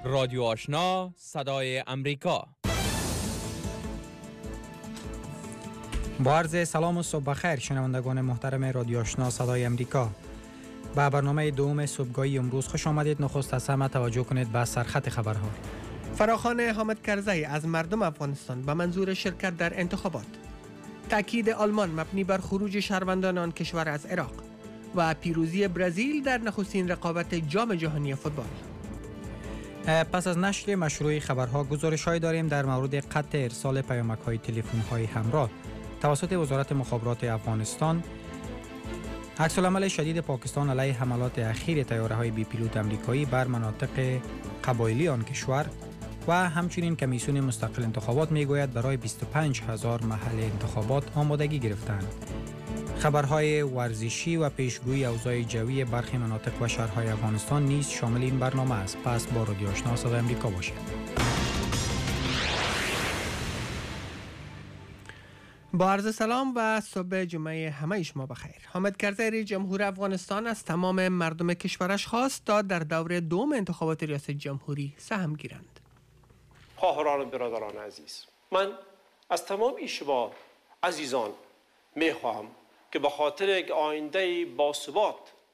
رادیو آشنا صدای امریکا. با عرض سلام و صبح بخیر شنوندگان محترم رادیو آشنا صدای امریکا. با برنامه دوم صبحگاهی امروز خوش آمدید. نخست از همه توجه کنید به سرخط خبرها. فراخوان حامد کرزی از مردم افغانستان به منظور شرکت در انتخابات. تاکید آلمان مبنی بر خروج شهروندان آن کشور از عراق و پیروزی برزیل در نخستین رقابت جام جهانی فوتبال. پس از نشر مشروع خبرها گزارش‌هایی داریم در مورد قطع ارسال پیامک‌های تلفن‌های همراه توسط وزارت مخابرات افغانستان، عکس‌العمل شدید پاکستان علیه حملات اخیر طیاره‌های بی پیلوت آمریکایی بر مناطق قبایلی آن کشور و همچنین کمیسیون مستقل انتخابات میگوید برای 25,000 محل انتخابات آمادگی گرفتند. خبرهای ورزشی و پیشگویی اوضاع جوی برخی مناطق و شهرهای افغانستان نیز شامل این برنامه است. پس با رادیو آشنا صدای امریکا باشید. با عرض سلام و صبح جمعه همه شما بخیر. حامد کرزی رئیس جمهور افغانستان از تمام مردم کشورش خواست تا در دور دوم انتخابات ریاست جمهوری سهم گیرند. خواهران و برادران عزیز، من از تمام شما عزیزان میخواهم که به خاطر یک آینده باثبات،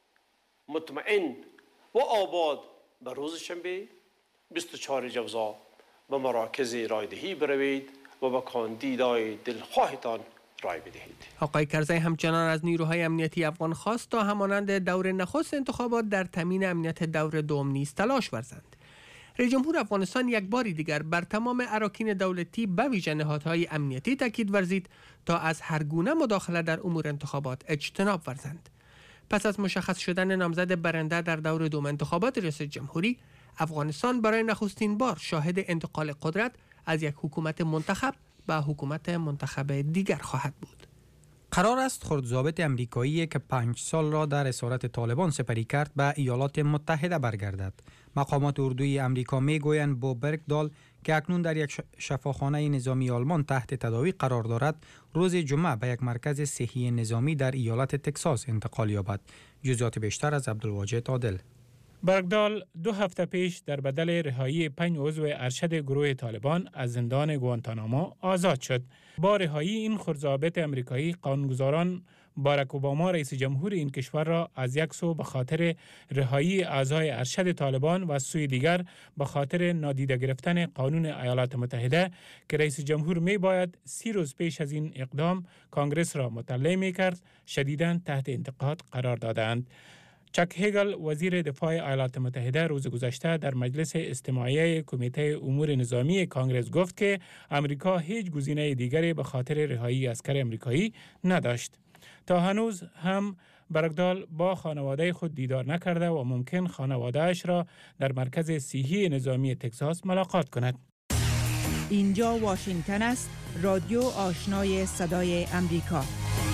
مطمئن و آباد به روز شنبه 24 جوزا به مراکز رایدهی بروید و به کاندیدای دلخواهتان رای بدهید. آقای کرزی همچنان از نیروهای امنیتی افغان خواست تا همانند دور نخست انتخابات در تامین امنیت دور دوم نیز تلاش ورزند. رئیس جمهور افغانستان یک بار دیگر بر تمام اراکین دولتی به ویژه نهادهای امنیتی تاکید ورزید تا از هر گونه مداخله در امور انتخابات اجتناب ورزند. پس از مشخص شدن نامزد برنده در دور دوم انتخابات ریاست جمهوری، افغانستان برای نخستین بار شاهد انتقال قدرت از یک حکومت منتخب به حکومت منتخب دیگر خواهد بود. قرار است خردضابط امریکایی که 5 سال را در اسارت طالبان سپری کرد به ایالات متحده برگردد. مقامات اردوی امریکا میگویند بوب برگدال که اکنون در یک شفاخانه نظامی آلمان تحت تداوی قرار دارد، روز جمعه به یک مرکز صحی نظامی در ایالت تگزاس انتقال یابد. جزئیات بیشتر از عبدالواجد عادل. برگدال 2 هفته پیش در بدل رهایی 5 عضو ارشد گروه طالبان از زندان گوانتانامو آزاد شد. با رهایی این خردضابط امریکایی، قانونگذاران باراک اوباما رئیس جمهور این کشور را از یک سو به خاطر رهایی اعضای ارشد طالبان و از سوی دیگر به خاطر نادیده گرفتن قانون ایالات متحده که رئیس جمهور می باید 30 روز پیش از این اقدام کانگرس را مطلع می کرد، شدیداً تحت انتقاد قرار دادند. چک هیگل وزیر دفاع ایالات متحده روز گذشته در مجلس استماعی کمیته امور نظامی کانگرس گفت که امریکا هیچ گزینه دیگری به خاطر رهایی عسکر امریکایی نداشت. تا هنوز هم برگدال با خانواده خود دیدار نکرده و ممکن خانواده‌اش را در مرکز صحی نظامی تگزاس ملاقات کند. اینجا واشنگتن است، رادیو آشنای صدای امریکا.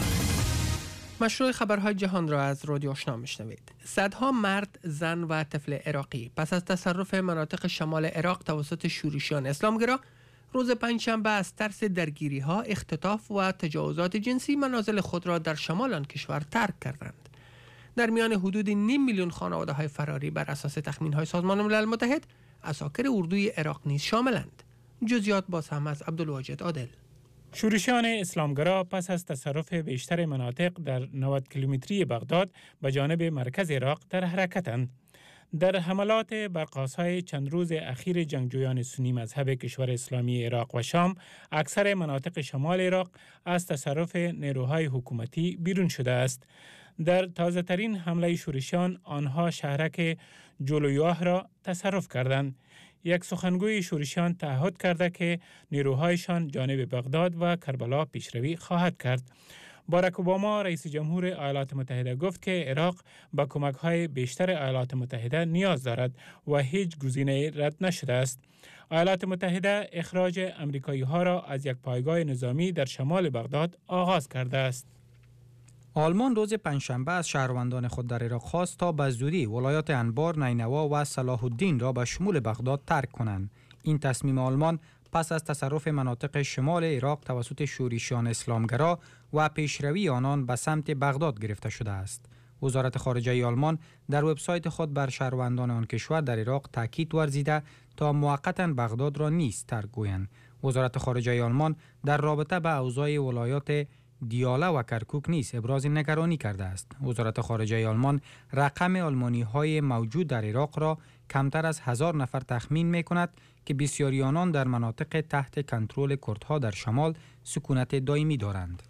مشروع خبرهای جهان را از رادیو آشنا میشنوید. صدها مرد، زن و طفل عراقی پس از تصرف مناطق شمال عراق توسط شورشیان اسلامگرا روز پنجشنبه از ترس درگیری‌ها، اختطاف و تجاوزات جنسی منازل خود را در شمال آن کشور ترک کردند. در میان حدود نیم میلیون خانواده‌های فراری بر اساس تخمین‌های سازمان ملل متحد، عساکر اردوی عراق نیز شاملند. جزئیات باز هم از عبدالواجد عادل. شورشیان اسلامگرا پس از تصرف بیشتر مناطق در 90 کیلومتری بغداد به جانب مرکز عراق در حرکتند. در حملات بر قاس‌های چند روز اخیر جنگجویان سنی مذهب کشور اسلامی عراق و شام، اکثر مناطق شمال عراق از تصرف نیروهای حکومتی بیرون شده است. در تازه‌ترین حمله شورشیان، آنها شهرک جولویاه را تصرف کردند. یک سخنگوی شورشیان تعهد کرده که نیروهایشان جانب بغداد و کربلا پیشروی خواهد کرد. باراک اوباما رئیس جمهور ایالات متحده گفت که عراق با کمک‌های بیشتر ایالات متحده نیاز دارد و هیچ گزینه رد نشده است. ایالات متحده اخراج امریکایی‌ها را از یک پایگاه نظامی در شمال بغداد آغاز کرده است. آلمان روز پنجشنبه از شهروندان خود در عراق خواست تا به زودی ولایات انبار، نینوا و صلاح الدین را به شمول بغداد ترک کنند. این تصمیم آلمان پس از تصرف مناطق شمال عراق توسط شورشیان اسلامگرا و پیشروی آنان به سمت بغداد گرفته شده است. وزارت خارجه آلمان در وبسایت خود بر شهروندان آن کشور در عراق تاکید ورزیده تا موقتا بغداد را نیز ترک گویند. وزارت خارجه آلمان در رابطه به اوضاع ولایات دیاله و کرکوک نیز ابراز نگرانی کرده است. وزارت خارجه آلمان رقم آلمانی‌های موجود در عراق را کمتر از 1000 نفر تخمین می‌کند که بسیاری آنان در مناطق تحت کنترل کردها در شمال سکونت دائمی دارند.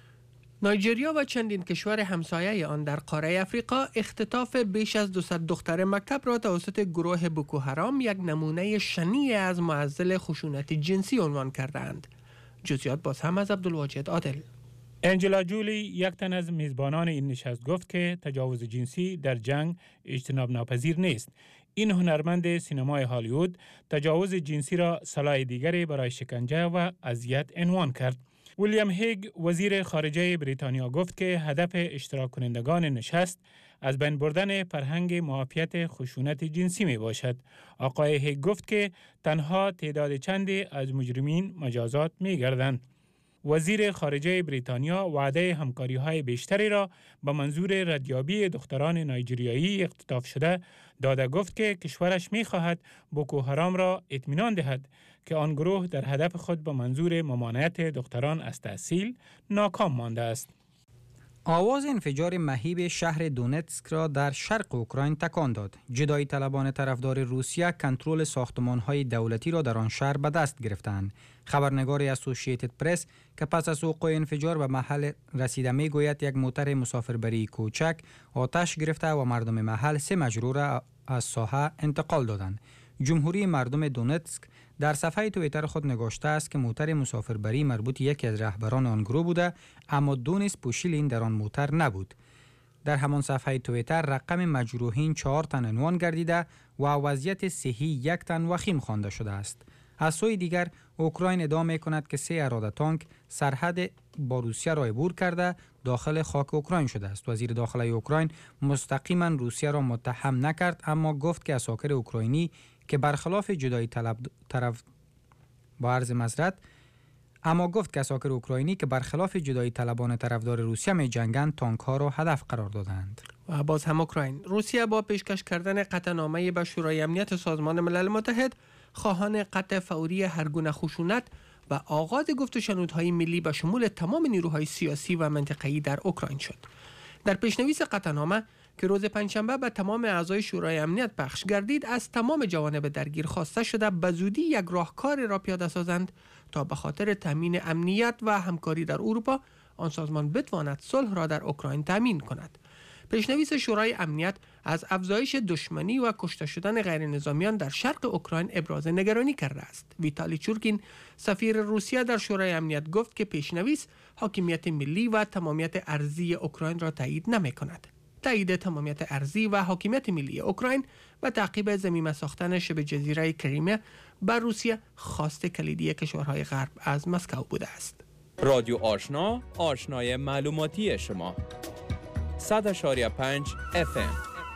نایجریا و چندین کشور همسایه آن در قاره افریقا اختطاف بیش از 200 دختر مکتب را توسط گروه بوکو حرام یک نمونه شنیع از معضل خشونت جنسی عنوان کردند. جزئیات باز هم از عبدالواجد عادل. انجلا جولی، یک تن از میزبانان این نشست، گفت که تجاوز جنسی در جنگ اجتناب ناپذیر نیست. این هنرمند سینمای هالیوود تجاوز جنسی را سلاح دیگری برای شکنجه و اذیت عنوان کرد. ویلیام هیگ، وزیر خارجه بریتانیا، گفت که هدف اشتراک کنندگان نشست از بین بردن فرهنگ معافیت خشونت جنسی می باشد. آقای هیگ گفت که تنها تعداد چندی از مجرمین مجازات می گردند. وزیر خارجه بریتانیا وعده همکاری‌های بیشتری را به منظور ردیابی دختران نایجریایی اختطاف شده داده. گفت که کشورش می‌خواهد بوکو حرام را اطمینان دهد که آن گروه در هدف خود به منظور ممانعت دختران از تحصیل ناکام مانده است. آواز انفجار مهیب شهر دونتسک را در شرق اوکراین تکان داد. جدایی طلبان طرفدار روسیه کنترل ساختمان‌های دولتی را در آن شهر به دست گرفتند. خبرنگار اسوسییتد پرس که پس از وقوع انفجار به محل رسیده میگوید یک موتر مسافربری کوچک آتش گرفته و مردم محل 3 مجروح را از ساحه انتقال دادند. جمهوری مردم دونتسک در صفحه توییتر خود نگاشته است که موتر مسافربری مربوط یکی از رهبران آن گروه بوده، اما دونیس پوشیلین در آن موتر نبود. در همان صفحه توییتر رقم مجروحین 4 تن عنوان گردیده و وضعیت صحی 1 تن وخیم خوانده شده است. از سوی دیگر اوکراین ادعا می‌کند که 3 اراده تانک سرحد با روسیه را عبور کرده داخل خاک اوکراین شده است. وزیر داخلی اوکراین مستقیما روسیه را متهم نکرد، اما گفت که عساکر اوکراینی که برخلاف جدایی طلبان طرفدار روسیه می جنگند تانک ها را هدف قرار دادند. و باز هم اوکراین، روسیه با پیشکش کردن قطعنامه به شورای امنیت سازمان ملل متحد خواهان قطع فوری هر گونه خشونت و آغاز گفت و شنودهای ملی به شمول تمام نیروهای سیاسی و منطقه‌ای در اوکراین شد. در پیشنویس قطعنامه که روز پنجشنبه به تمام اعضای شورای امنیت پخش گردید، از تمام جوانب درگیر خواسته شده به زودی یک راهکار را پیاده سازند تا به خاطر تامین امنیت و همکاری در اروپا آن سازمان بتواند صلح را در اوکراین تامین کند. پیشنویس شورای امنیت از افزایش دشمنی و کشته شدن غیر نظامیان در شرق اوکراین ابراز نگرانی کرده است. ویتالی چورکین، سفیر روسیه در شورای امنیت، گفت که پیشنویس حاکمیت ملی و تمامیت ارضی اوکراین را تایید نمی‌کند. تایید تمامیت ارضی و حاکمیت ملی اوکراین و تعقیب ضمیمه ساختن شبه جزیره کریمه بر روسیه خواست کلیدی کشورهای غرب از مسکو بوده است. رادیو آشنا، آشنای معلوماتی شما. 100.5 FM.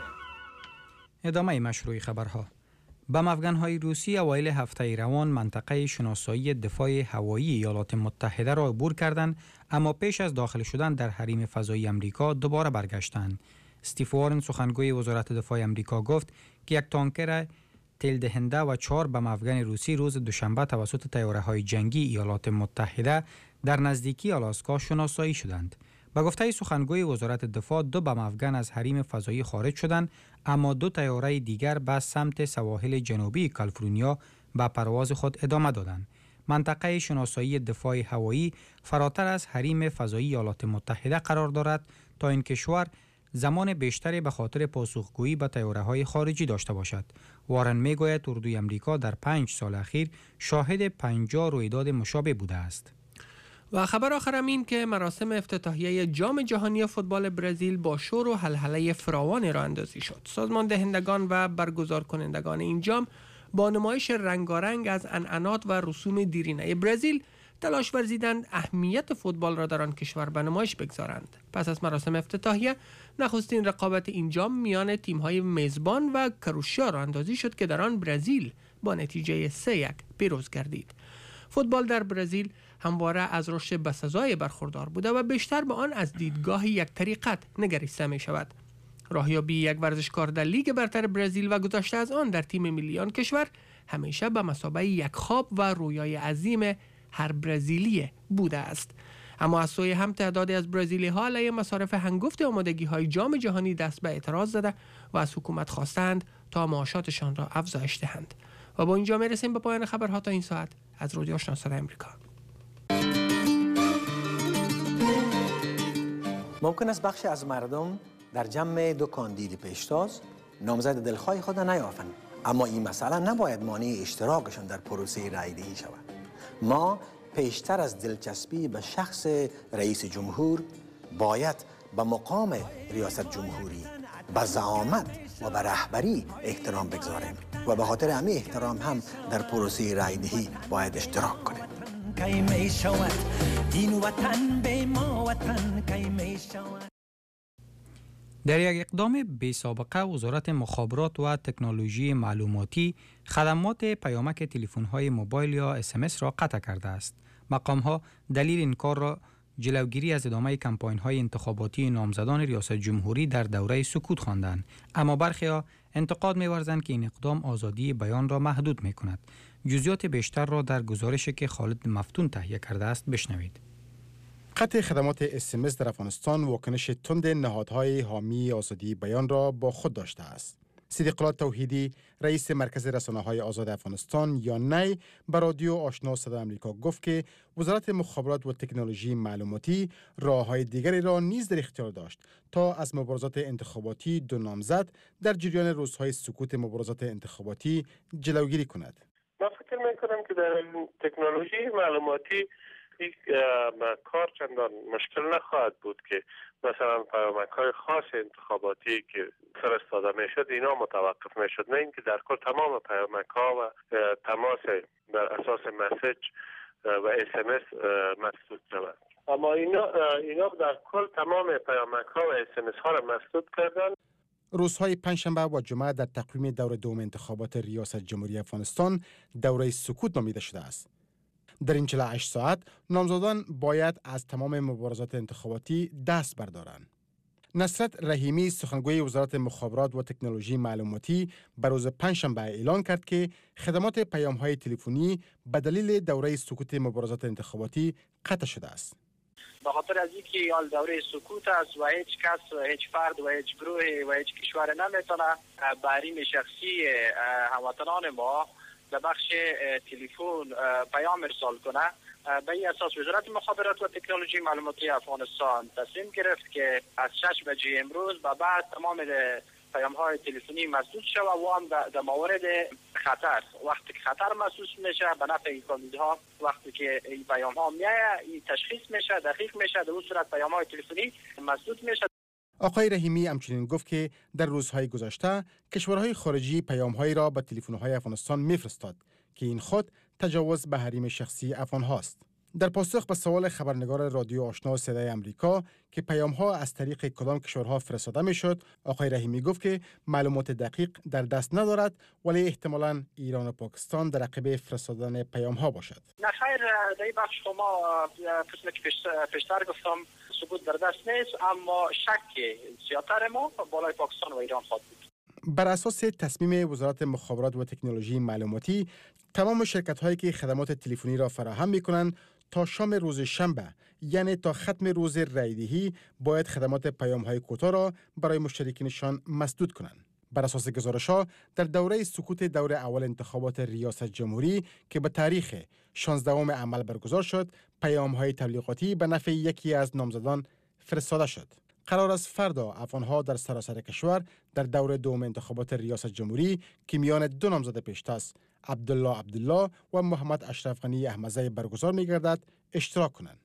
ادامه مشروع خبرها. بم افغان‌های روسی اوایل هفته روان منطقه شناسایی دفاع هوایی ایالات متحده را عبور کردند، اما پیش از داخل شدن در حریم فضایی امریکا دوباره برگشتند. استیو وارن، سخنگوی وزارت دفاع امریکا، گفت که یک تانکر تیل دهنده و 4 بم افغان روسی روز دوشنبه توسط طیاره‌های جنگی ایالات متحده در نزدیکی آلاسکا شناسایی شدند. به گفته سخنگوی وزارت دفاع 2 بم افغان از حریم فضایی خارج شدند، اما 2 طیاره دیگر به سمت سواحل جنوبی کالیفرنیا به پرواز خود ادامه دادند. منطقه شناسایی دفاع هوایی فراتر از حریم فضایی ایالات متحده قرار دارد تا این کشور زمان بیشتری به خاطر پاسخگویی به طیاره‌های خارجی داشته باشد. وارن میگوید اردوی امریکا در 5 سال اخیر شاهد 50 رویداد مشابه بوده است. و خبر آخرم این که مراسم افتتاحیه جام جهانی فوتبال برزیل با شور و هلهله فراوان راه اندازی شد. سازمان دهندگان و برگزار کنندگان این جام با نمایش رنگارنگ از عنعنات و رسوم دیرینه برزیل تلاش ورزیدند اهمیت فوتبال را در آن کشور به نمایش بگذارند. پس از مراسم افتتاحیه، نخستین رقابت این جام میان تیم‌های میزبان و کروشیا راه اندازی شد که در آن برزیل با نتیجه 3-1 پیروز گردید. فوتبال در برزیل همواره از رشد بسزای برخوردار بوده و بیشتر به آن از دیدگاه یک طریقت نگریسته می شود. راهیابی یک ورزشکار در لیگ برتر برزیل و گذشته از آن در تیم ملی آن کشور همیشه به مثابه یک خواب و رویای عظیم هر برزیلی بوده است. اما از سوی هم تعدادی از برزیلی ها علیه مصارف هنگفت آمادگی های جام جهانی دست به اعتراض زده و از حکومت خواستند تا معاشاتشان را افزایش دهند. و با اینجا میرسیم به پایان خبرها تا این ساعت از رادیو آشنا صدای آمریکا. ممکن است بخشی از مردم در جمع دو کاندید پیشتاز نامزد دلخواه خود نیافند، اما این مسئله نباید مانع اشتراکشان در پروسه رایدهی شود. ما پیشتر از دلچسپی به شخص رئیس جمهور باید به مقام ریاست جمهوری، به زعامت و به رهبری احترام بگذاریم و به خاطر همین احترام هم در پروسه رایدهی باید اشتراک کنیم. در یک اقدام بی سابقه وزارت مخابرات و تکنولوژی معلوماتی خدمات پیامک تلفن‌های موبایل یا SMS را قطع کرده است. مقام‌ها دلیل این کار را جلوگیری از ادامه کمپاین‌های انتخاباتی نامزدان ریاست جمهوری در دوره سکوت خواندند، اما برخی‌ها انتقاد می‌ورزند که این اقدام آزادی بیان را محدود می‌کند. جزئیات بیشتر را در گزارشی که خالد مفتون تهیه کرده است بشنوید. قطع خدمات SMS در افغانستان واکنش تند نهادهای حامی آزادی بیان را با خود داشته است. صدیق الله توحیدی رئیس مرکز رسانه‌های آزاد افغانستان یا نی به رادیو آشنا صدای آمریکا گفت که وزارت مخابرات و تکنولوژی معلوماتی راه‌های دیگری را نیز در اختیار داشت تا از مبارزات انتخاباتی دو نامزد در جریان روزهای سکوت مبارزات انتخاباتی جلوگیری کند. من فکر می‌کنم که در تکنولوژی معلوماتی یک کار چندان مشکل نخواهد بود که مثلا پیامک‌های خاص انتخاباتی که فرستاده میشد اینا متوقف میشد، نه اینکه در کل تمام پیامک‌ها و تماس بر اساس مسیج و SMS مسدود شود. اما اینا در کل تمام پیامک‌ها و SMS ها را مسدود کردن. روزهای پنجشنبه و جمعه در تقویم دور دوم انتخابات ریاست جمهوری افغانستان دوره سکوت نامیده شده است. در این 48 ساعت نامزدان باید از تمام مبارزات انتخاباتی دست بردارند. نصرت رحیمی سخنگوی وزارت مخابرات و تکنولوژی معلوماتی به روز پنجشنبه اعلان کرد که خدمات پیام‌های تلفنی به دلیل دوره سکوت مبارزات انتخاباتی قطع شده است. به خاطر از اینکه حال دوره سکوت است و هیچ کس، هیچ فرد و هیچ گروه و هیچ کشور نمیتونه به حریم شخصی هموطنان ما در بخش تلفن پیام ارسال کنه. به این اساس وزارت مخابرات و تکنولوژی معلوماتی افغانستان تصمیم گرفت که از 6 بجه امروز به بعد تمام پیام‌های تلفنی مسدود شود و هم در مورد خطر، وقتی که خطر محسوس میشه به نفع کاندیداها، وقتی که این پیام‌ها میاد این تشخیص میشه، دقیق میشه، در اون صورت پیام‌های تلفنی مسدود میشه. آقای رحیمی همچنین گفت که در روزهای گذشته کشورهای خارجی پیام‌هایی را به تلفن‌های افغانستان میفرستاد که این خود تجاوز به حریم شخصی افغان‌هاست. در پاسخ به سوال خبرنگار رادیو آشنا صدای آمریکا که پیام‌ها از طریق کدام کشورها فرستاده میشد، آقای رحیمی گفت که معلومات دقیق در دست ندارد، ولی احتمالاً ایران و پاکستان در عقب فرستادن پیام‌ها باشد. نه خیر، در این بخش شما قسمی که پیشتر گفتم ثبوت در دست نیست، اما شک زیادتر ما بالای پاکستان و ایران خواهد بود. بر اساس تصمیم وزارت مخابرات و تکنولوژی معلوماتی، تمام شرکت‌هایی که خدمات تلفنی را فراهم می‌کنند تا شام روز شنبه، یعنی تا ختم روز رایدهی، باید خدمات پیام‌های کوتاه را برای مشترکینشان مسدود کنند. بر اساس گزارش‌ها در دوره سکوت دور اول انتخابات ریاست جمهوری که به تاریخ 16 عمل برگزار شد، پیام‌های تبلیغاتی به نفع یکی از نامزدان فرستاده شد. قرار است فردا افغان‌ها در سراسر کشور در دور دوم انتخابات ریاست جمهوری که میان دو نامزد پیشتاز عبدالله و محمد اشرف غنی احمدزی برگزار می‌گردد اشتراک کنند.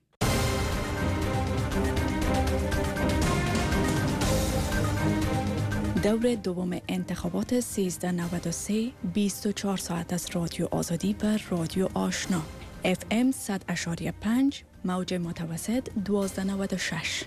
دور دوم انتخابات 1393 24 ساعت از رادیو آزادی بر رادیو آشنا FM 100.5 موج متوسط 1296.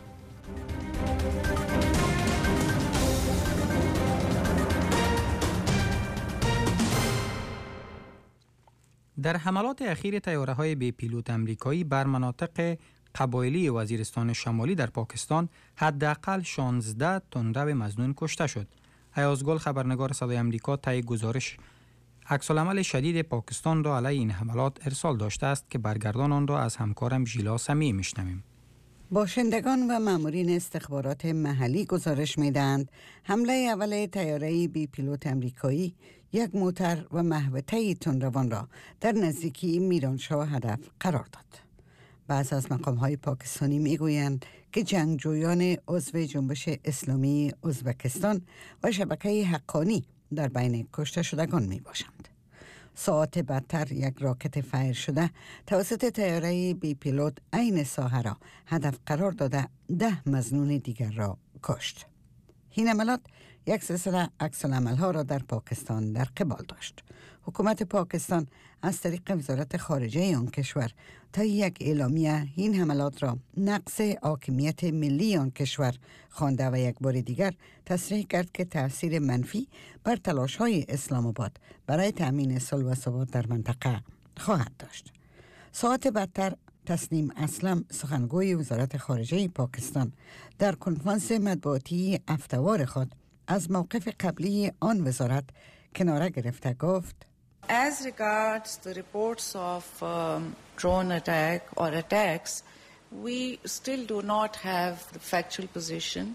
در حملات اخیر طیاره‌های بی پیلوت امریکایی بر مناطق قبایلی وزیرستان شمالی در پاکستان حداقل 16 تندرو مظنون کشته شد. ایاز گل خبرنگار صدای آمریکا طی گزارش عکس‌العمل شدید پاکستان را علیه این حملات ارسال داشته است که برگردان آن را از همکارم ژیلا سمیع میشنویم. باشندگان و مامورین استخبارات محلی گزارش میدهند حمله اول طیاره بی پیلوت امریکایی یک موتر و محوطه تندروان را در نزدیکی میرانشاه هدف قرار داد. بعض از مقام‌های پاکستانی میگویند که جنگجویان عضو جنبش اسلامی ازبکستان و شبکه حقانی در بین کشته شدگان می باشند. ساعت بعدتر یک راکت فایر شده توسط طیاره بی پیلوت عین ساحه را هدف قرار داده 10 مظنون دیگر را کشت. این عملیات یک سلسله عکس‌العمل‌ها را در پاکستان در قبال داشت. حکومت پاکستان از طریق وزارت خارجه آن کشور تا یک اعلامیه این حملات را نقض حاکمیت ملی آن کشور خوانده و یک بار دیگر تصریح کرد که تأثیر منفی بر تلاش‌های اسلام آباد برای تأمین صلح و ثبات در منطقه خواهد داشت. ساعت بعدتر تسنیم اسلم سخنگوی وزارت خارجه پاکستان در کنفرانس مطبوعاتی هفته‌وار خود از موقف قبلی آن وزارت کناره گرفته گفت: As regards the reports of drone attack or attacks, we still do not have the factual position.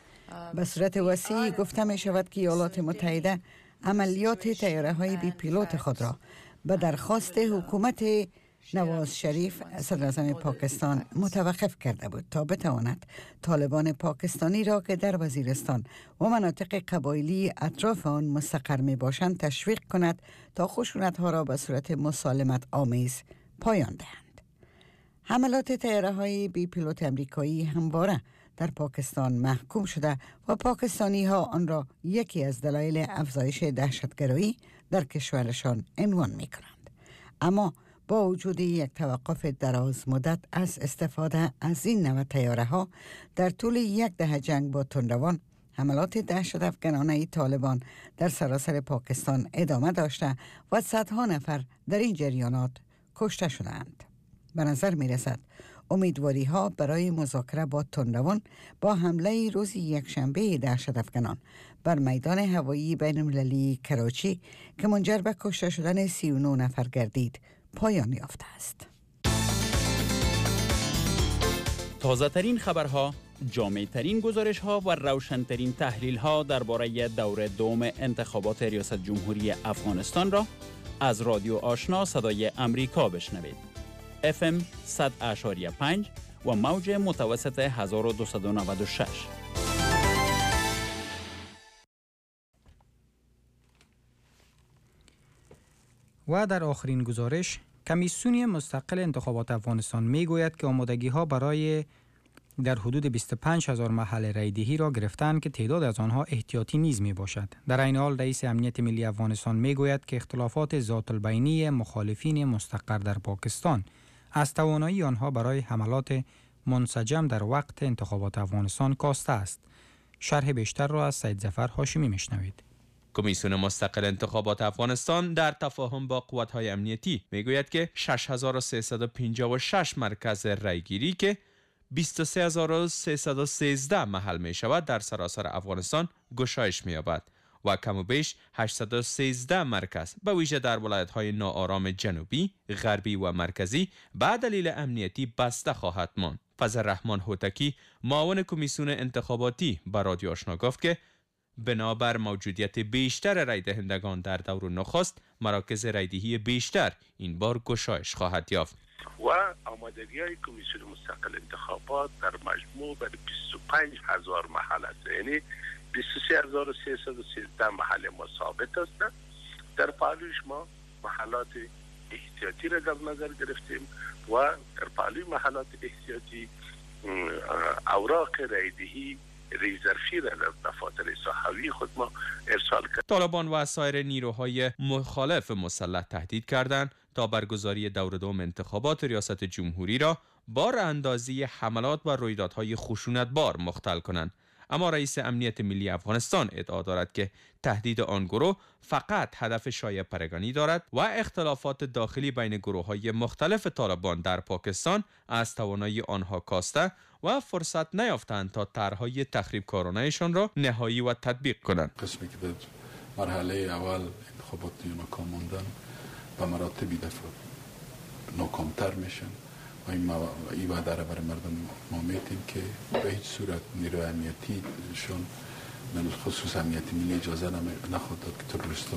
به صورت وسیع گفته می شود که ایالات متحده عملیات طیاره‌های بی پیلوت خود را به درخواست حکومت نواز شریف صدر اعظم پاکستان متوقف کرده بود تا بتواند طالبان پاکستانی را که در وزیرستان و مناطق قبایلی اطراف آن مستقر می باشند تشویق کند تا خشونت‌ها را به صورت مسالمت آمیز پایان دهند. حملات طیاره‌های بی پیلوت امریکایی همواره در پاکستان محکوم شده و پاکستانی ها آن را یکی از دلایل افزایش دهشتگرایی در کشورشان عنوان می کنند. اما با وجود یک توقف دراز مدت از استفاده از این نوع طیاره ها در طول یک دهه جنگ با تندروان، حملات دهشت‌افکنانه طالبان در سراسر پاکستان ادامه داشته و صدها نفر در این جریانات کشته شدند. به نظر می رسد امیدواری ها برای مذاکره با تندروان با حمله روز یکشنبه دهشت‌افکنان بر میدان هوایی بین المللی کراچی که منجر به کشته شدن 39 نفر گردید پایان یافته است. تازه ترین خبرها، جامع ترین گزارش ها و روشن ترین تحلیل ها درباره دور دوم انتخابات ریاست جمهوری افغانستان را از رادیو آشنا صدای امریکا بشنوید. FM 100.5 و موج متوسط 1296. و در آخرین گزارش، کمیسیون مستقل انتخابات افغانستان میگوید که آمادگی ها برای در حدود 25,000 محل رایدهی را گرفتند که تعداد از آنها احتیاطی نیز می باشد. در این حال رئیس امنیت ملی افغانستان میگوید که اختلافات ذات البینی مخالفین مستقر در پاکستان از توانایی آنها برای حملات منسجم در وقت انتخابات افغانستان کاسته است. شرح بیشتر را از سید ظفر هاشمی میشنوید. کمیسیون مستقل انتخابات افغانستان در تفاهم با قوت‌های امنیتی میگوید که 6356 مرکز رایگیری که 23313 محل می شود در سراسر افغانستان گشایش می یابد و کم و بیش 813 مرکز به ویژه در ولایت‌های ناآرام جنوبی، غربی و مرکزی به دلیل امنیتی بسته خواهد ماند. فضل الرحمن هوتکی معاون کمیسیون انتخاباتی به رادیو آشنا گفت که بنابر موجودیت بیشتر رای دهندگان در دور نخست، مراکز رایدهی بیشتر این بار گشایش خواهد یافت. و آمادگی‌های کمیسیون مستقل انتخابات در مجموع بر 25,000 محل است، یعنی 23,313 محل ما ثابت است. در پالوش ما محلات احتیاطی را در نظر گرفتیم و در پالوی محلات احتیاطی اوراق رایدهی ریزرفی را در دفاتر صحوی خود ما ارسال کرد. طالبان و سایر نیروهای مخالف مسلح تهدید کردند تا برگزاری دور دوم انتخابات ریاست جمهوری را با اندازی حملات و رویدادهای خشونتبار مختل کنند. اما رئیس امنیت ملی افغانستان ادعا دارد که تهدید آن گروه فقط هدف شایع پرگانی دارد و اختلافات داخلی بین گروه‌های مختلف طالبان در پاکستان از توانایی آنها کاسته و فرصت نیافتند تا طرح‌های تخریبکارانه‌شان را نهایی و تطبیق کنند. قسمی که در مرحله اول انتخابات ناکام موندن به مراتبی دفعه ناکامتر میشن و این وعده را برای مردم ما میتیم که به هیچ صورت نیروی امنیتیشون من خصوص امنیت ملی اجازه نخواهد داد که تروریست‌ها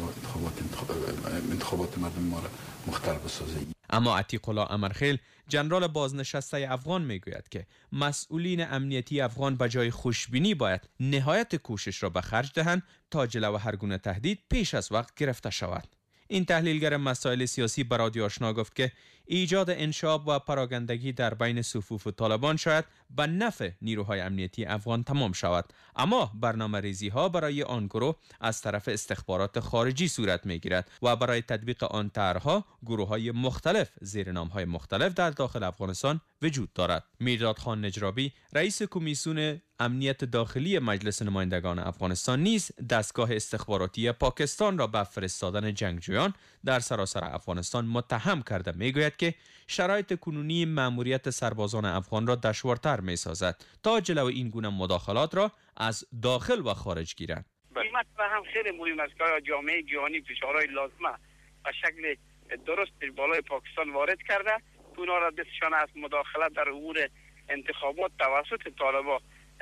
انتخابات مردم ما را مختل بسازه. اما عتیق الله امرخیل جنرال بازنشسته افغان میگوید که مسئولین امنیتی افغان به جای خوشبینی باید نهایت کوشش را به خرج دهند تا جلو هر گونه تهدید پیش از وقت گرفته شود. این تحلیلگر مسائل سیاسی به رادیو آشنا گفت که ایجاد انشعاب و پراگندگی در بین صفوف طالبان شاید به نفع نیروهای امنیتی افغان تمام شود، اما برنامه‌ریزی ها برای آن گروه از طرف استخبارات خارجی صورت می‌گیرد و برای تطبیق آن طرح‌ها گروه‌های مختلف زیر نام‌های مختلف در داخل افغانستان وجود دارد. میرداد خان نجرابی رئیس کمیسیون امنیت داخلی مجلس نمایندگان افغانستان نیز دستگاه استخباراتی پاکستان را به فرستادن جنگجویان در سراسر افغانستان متهم کرده میگوید که شرایط کنونی مأموریت سربازان افغان را دشوارتر می‌سازد تا جلو این گونه مداخلات را از داخل و خارج گیرند. این مسئله هم خیلی مهم است که جامعه جهانی فشارهای لازمه به شکل درست بالای پاکستان وارد کرده، اونا را دستشان از مداخلت در امور انتخابات توسط طالبان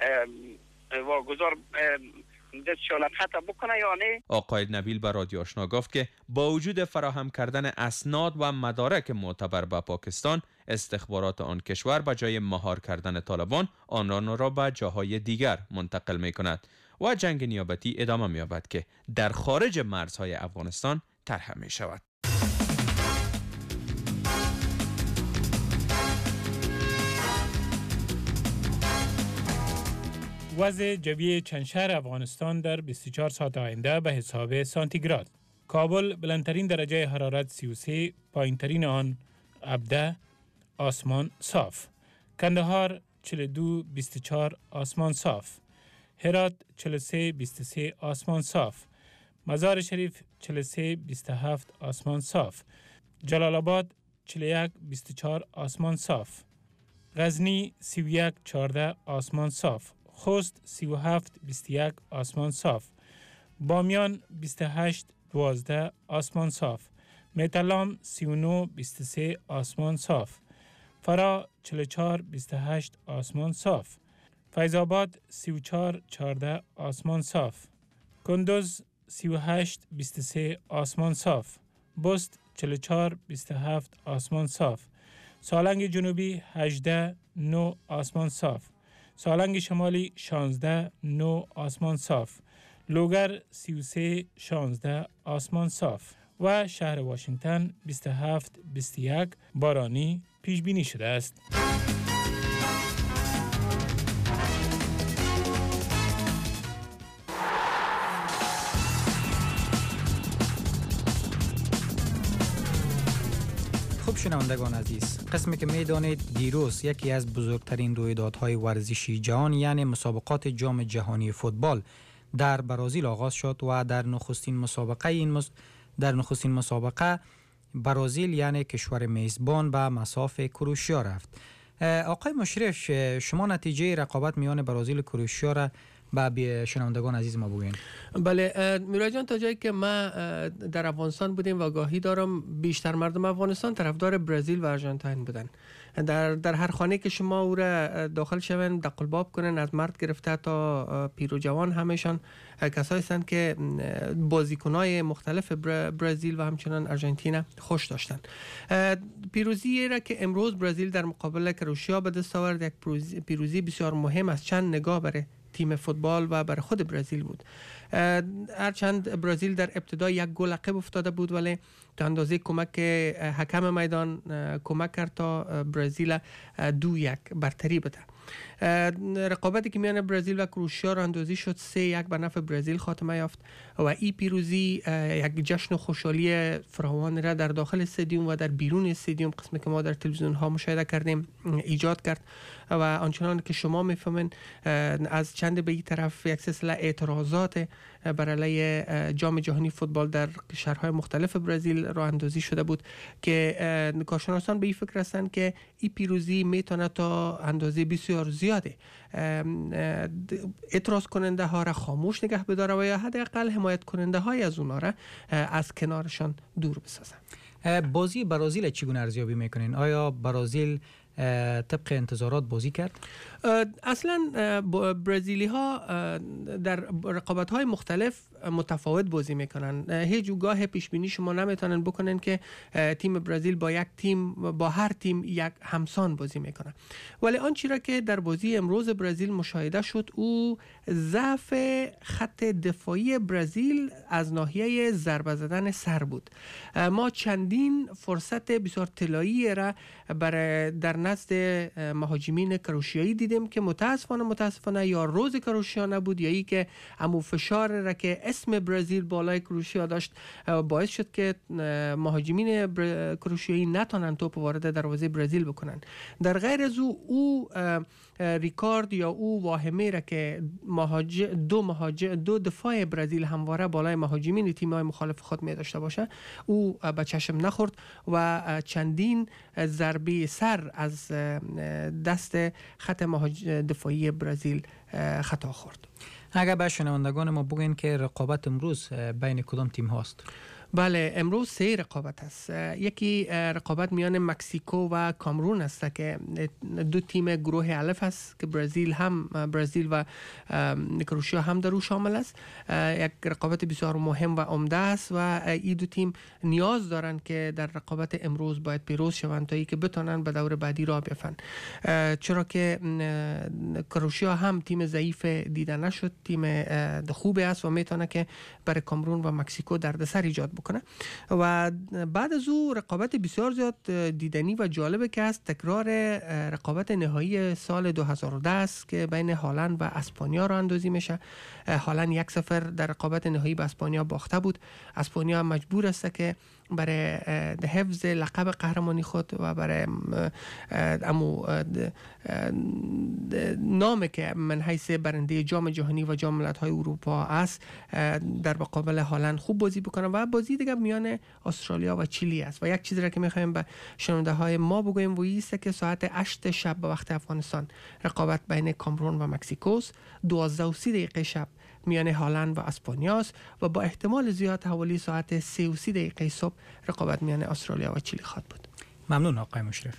واگذار دستشان قطع بکنه یا نه. آقای نبیل به رادیو آشنا گفت که با وجود فراهم کردن اسناد و مدارک معتبر به پاکستان، استخبارات آن کشور به جای مهار کردن طالبان آنان را به جاهای دیگر منتقل می کند و جنگ نیابتی ادامه می یابد که در خارج مرزهای افغانستان طرح می شود. وضع جوی چند شهر افغانستان در 24 ساعت آینده به حساب سانتیگراد. کابل بلندترین درجه حرارت 33، پایینترین آن 17 آسمان صاف. کندهار 42-24 آسمان صاف. هرات 43-23 آسمان صاف. مزار شریف 43-27 آسمان صاف. جلال آباد 41-24 آسمان صاف. غزنی 31-14 آسمان صاف. خوست 37-21 آسمان صاف. بامیان 28-12 آسمان صاف. میتلام 39-23 آسمان صاف. فرا 44-28 آسمان صاف. فیض آباد 34-14 آسمان صاف. کندوز 38-23 آسمان صاف. بست 44-27 آسمان صاف. سالنگ جنوبی 18-9 آسمان صاف. سالنگ شمالی 16-9 آسمان صاف. لوگر 33-16 آسمان صاف و شهر واشنگتن 27-21 بارانی پیش بینی شده است. خوب شنوندگان عزیز، قسمی که میدانید دیروز یکی از بزرگترین رویدادهای ورزشی جهان یعنی مسابقات جام جهانی فوتبال در برازیل آغاز شد و در نخستین مسابقه برازیل یعنی کشور میزبان به مصاف کروشیا رفت. آقای مشرف، شما نتیجه رقابت میان برازیل و کروشیا را به شنوندگان عزیز ما بگوین. بله میرای جان، تا جایی که ما در افغانستان بودیم و آگاهی دارم بیشتر مردم افغانستان طرفدار برزیل و آرژانتین بودن. در هر خانه که شما او را داخل شون دقلباب کنن، از مرد گرفته تا پیر و جوان همشان کسایی هستند که بازیکنای مختلف برزیل و همچنان آرژانتین خوش داشتن. پیروزی را که امروز برزیل در مقابل کروشیا به دست آورد یک پیروزی بسیار مهم است. چند نگاه برای تیم فوتبال و برای خود برزیل بود. هرچند برزیل در ابتدا یک گل عقب افتاده بود، ولی تا اندازه کمک حکم میدان کمک کرد تا برزیل 2-1 برتری بده. رقابتی که میان برزیل و کروشیا راه اندازی شد 3-1 به نفع برزیل خاتمه یافت و این پیروزی یک جشن و خوشحالی فراوان را در داخل استادیوم و در بیرون استادیوم، قسمی که ما در تلویزیون ها مشاهده کردیم، ایجاد کرد و آنچنان که شما میفهمین از چند به این طرف یک سلسله اعتراضات بر علیه جام جهانی فوتبال در شهرهای مختلف برزیل راه اندازی شده بود که کارشناسان به این فکر هستند که این پیروزی میتونه تا اندازه بسیار زیاده اعتراض کننده ها را خاموش نگه بداره و یا حداقل حمایت کننده های از اونها را از کنارشان دور بسازن. بازی برازیل چگونه ارزیابی میکنین؟ آیا برازیل طبق انتظارات بازی کرد؟ اصلا برزیلی ها در رقابت های مختلف متفاوت بازی میکنن. هیچ گاه پیش بینی شما نمیتونن بکنن که تیم برزیل با هر تیم یک همسان بازی میکنه. ولی آنچه را که در بازی امروز برزیل مشاهده شد او ضعف خط دفاعی برزیل از ناحیه ضربه زدن سر بود. ما چندین فرصت بسیار طلایی را در نزد مهاجمین کروشیایی دیدیم که متاسفانه یا روز کروشیا نبود یا ای که امو فشار را که اسم برزیل بالای کروشیا داشت باعث شد که مهاجمین کروشیایی نتونن توپ وارد دروازه برزیل بکنن. در غیر از او ریکارد یا او واهمه را که دو دفاع برزیل همواره بالای مهاجمین تیم‌های مخالف خود می داشته باشه او به چشم نخورد و چندین ضربه سر از دست خط دفاعی برزیل خطا خورد. اگر به شنوندگان ما بگین که رقابت امروز بین کدام تیم هاست؟ بله، امروز 3 رقابت است. یکی رقابت میان مکزیکو و کامرون است که دو تیم گروه الف است که برزیل و کروشیا هم در او شامل است. یک رقابت بسیار مهم و عمده است و این دو تیم نیاز دارند که در رقابت امروز باید پیروز شوند تا اینکه بتونن به دور بعدی راه بیفتند، چرا که کروشیا هم تیم ضعیف دیده نشد، تیم خوبی است و میتونه که برای کامرون و مکزیکو دردسر ایجاد بکنه. و بعد از او رقابت بسیار زیاد دیدنی و جالبه که است تکرار رقابت نهایی سال 2010 است که بین هالند و اسپانیا را اندازی میشه. هالند 1-0 در رقابت نهایی به اسپانیا باخته بود. اسپانیا مجبور است که برای حفظ لقب قهرمانی خود و برای نامی که من حیث برنده جام جهانی و جام ملت‌های اروپا است در مقابل هالند خوب بازی بکنه. و بازی دیگه میان استرالیا و چیلی است. و یک چیزی را که می‌خوایم به شنونده های ما بگویم و است که ساعت 8 شب به وقت افغانستان رقابت بین کامرون و مکزیکوست، 12:30 شب میان هالند و اسپانیاست و با احتمال زیاد حوالی ساعت 3:30 صبح رقابت میان استرالیا و چیلی خواهد بود. ممنون آقای مشرف.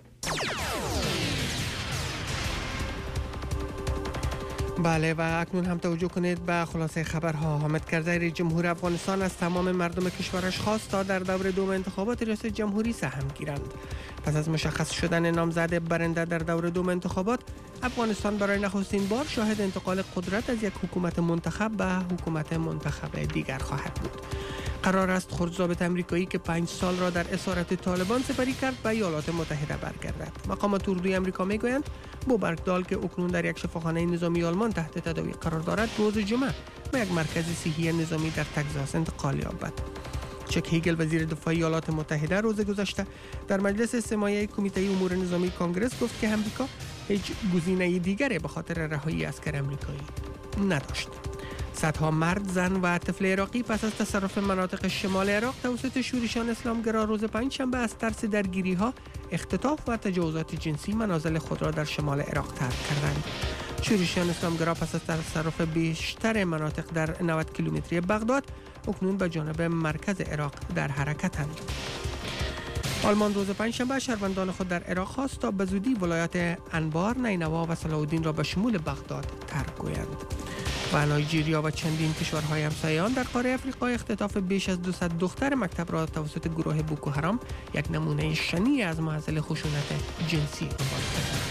بله، و اکنون هم توجه کنید به خلاصه خبرها. حامد کرزی رئیس جمهور افغانستان از تمام مردم کشورش خواست تا در دور دوم انتخابات ریاست جمهوری سهم گیرند. پس از مشخص شدن نامزد برنده در دور دوم انتخابات، افغانستان برای نخستین بار شاهد انتقال قدرت از یک حکومت منتخب به حکومت منتخب دیگر خواهد بود. قرار است خردضابط امریکایی که 5 سال را در اسارت طالبان سپری کرد به ایالات متحده برگردد. مقامات اردوی امریکا میگویند بو برگدال که اکنون در یک شفاخانه نظامی آلمان تحت تداوی قرار دارد روز جمعه به یک مرکز صحی نظامی در تگزاس انتقال یابد. چک هیگل وزیر دفاع ایالات متحده روز گذشته در مجلس استماعی کمیته امور نظامی کنگره گفت که امریکا هیچ گزینه دیگری به خاطر رهایی اسکر امریکایی نداشت. صدها مرد، زن و طفل عراقی پس از تصرف مناطق شمال عراق توسط شورشیان اسلامگرا روز پنجشنبه از ترس درگیری‌ها، اختطاف و تجاوزات جنسی منازل خود را در شمال عراق ترک کردند. شورشیان اسلامگرا پس از تصرف بیشتر مناطق در 90 کیلومتری بغداد اکنون به جانب مرکز عراق در حرکتند. آلمان روز پنجشنبه شهروندان خود در عراق خواست تا به زودی ولایات انبار، نینوا و صلاح الدین را به شمول بغداد ترک گویند. و نایجیریا و چندین کشورهای همسایه آن در قاره افریقا اختطاف بیش از 200 دختر مکتب را توسط گروه بوکو حرام، یک نمونه شنیع از معضل خشونت جنسی عنوان کردند.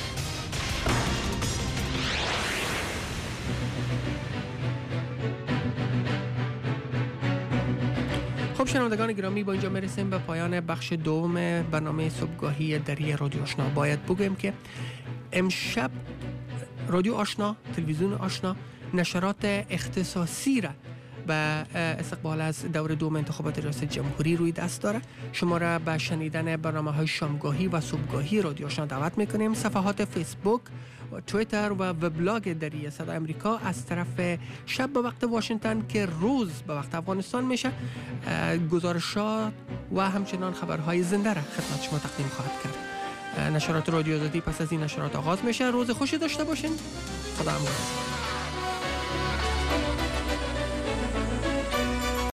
خب شنوندگان گرامی، با اینجا میرسیم به پایان بخش دوم برنامه صبحگاهی دری رادیو آشنا. باید بگویم که امشب رادیو آشنا، تلویزیون آشنا نشرات اختصاصی را به استقبال از دور دوم انتخابات ریاست جمهوری روی دست داره. شما را به شنیدن برنامه‌های شامگاهی و صبحگاهی رادیو آشنا دعوت می‌کنیم. صفحات فیسبوک و توییتر و وبلاگ دری صدای آمریکا از طرف شب به وقت واشنگتن که روز به وقت افغانستان میشه، گزارشات و همچنان خبرهای زنده را خدمت شما تقدیم خواهد کرد. نشرات رادیو آزادی پس از این نشرات آغاز میشه. روز خوشی داشته باشین. خدا امروز.